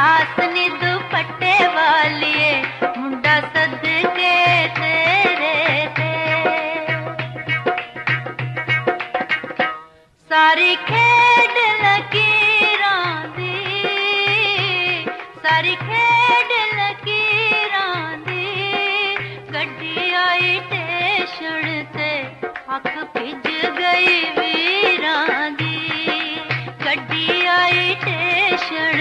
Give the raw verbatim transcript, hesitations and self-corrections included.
सास नी दुपट्टे वालिए मुंडा सदके तेरे ते। सारी खेड लकीरां दी, सारी खेड